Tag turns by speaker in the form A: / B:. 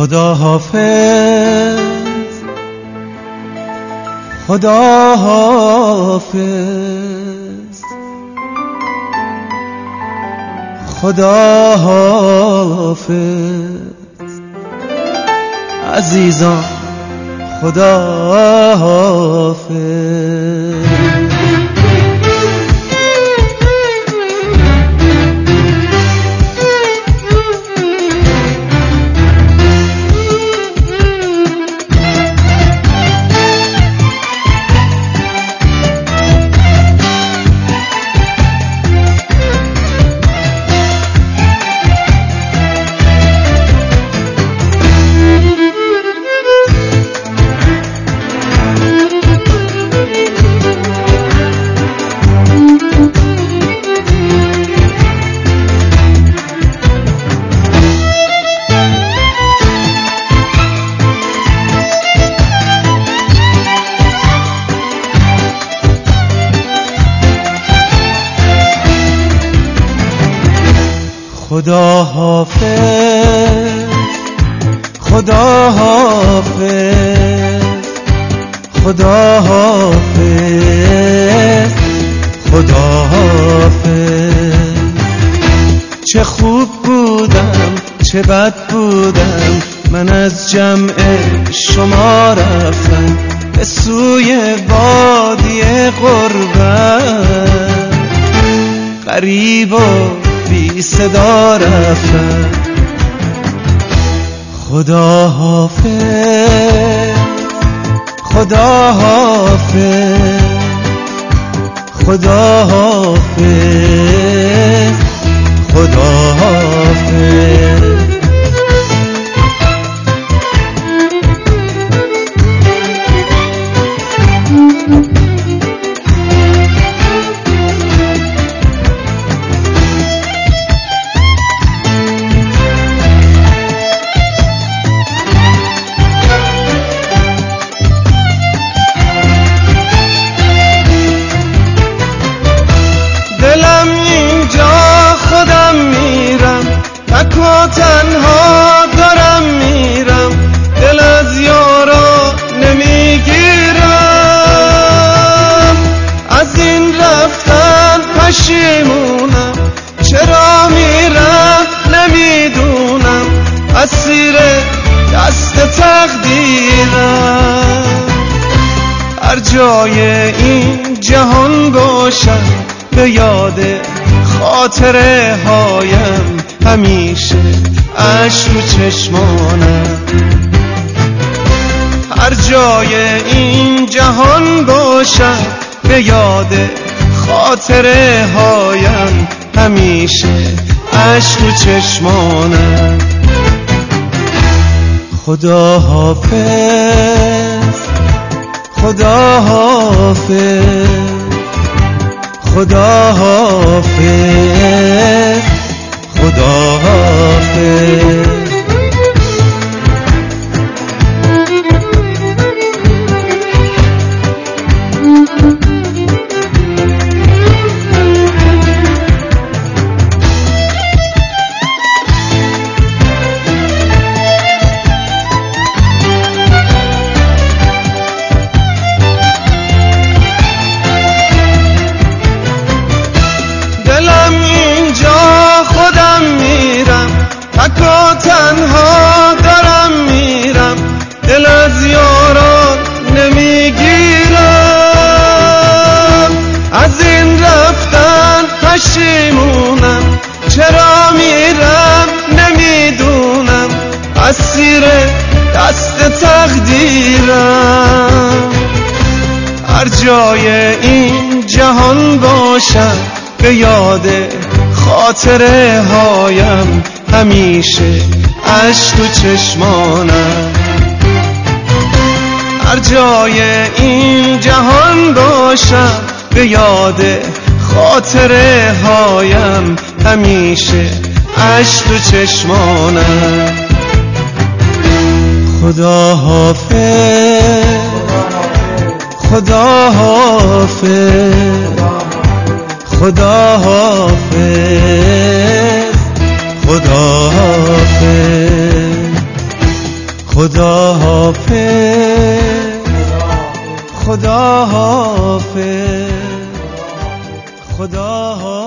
A: خدا حافظ، خدا حافظ، خدا حافظ عزیزان، خدا حافظ. خدا حافظ، خدا حافظ، خدا حافظ، خدا حافظ. چه خوب بودم چه بد بودم، من از جمع شما رفتم به سوی وادی غربت، غریب و بی صدا رفتم. خدا حافظ، خدا حافظ، خدا حافظ، خدا حافظ. دلم اینجا خودم میرم، تک و تنها دارم میرم، دل از یارا نمیگیرم. از این رفتن پشیمونم، چرا میرم نمیدونم، اسیر دست تقدیرم. هر جای این جهان باشم به یاد خاطره هایم، همیشه اشک رو چشمانم. هر جای این جهان باشم به یاد خاطره هایم، همیشه اشک رو چشمانم. خدا حافظ، خدا حافظ، خدا حافظ، خدا حافظ. دلم اینجا خودم میرم، تک و تنها دارم میرم، دل از یاران نمیگیرم. از این رفتن پشیمونم، چرا میرم نمیدونم، اسیر دست تقدیرم. هر جای این جهان باشم به یاد خاطره هایم، همیشه اشک تو چشمانم. هر جای این جهان باشم به یاد خاطره هایم، همیشه اشک تو چشمانم. خدا حافظ، خدا حافظ، خدا حافظ، خدا حافظ. خدا حافظ خدا حافظ خدا حافظ